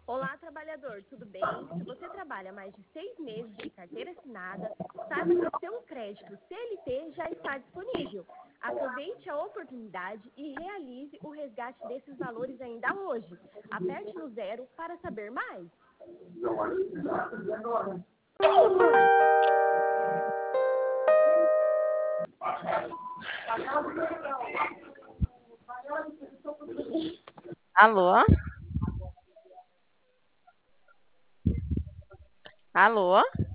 Olá, trabalhador, tudo bem? Se você trabalha mais de 6 meses de carteira assinada, saiba que o seu crédito CLT já está disponível. Aproveite a oportunidade e realize o resgate desses valores ainda hoje. Aperte no 0 para saber mais. Alô? Alô?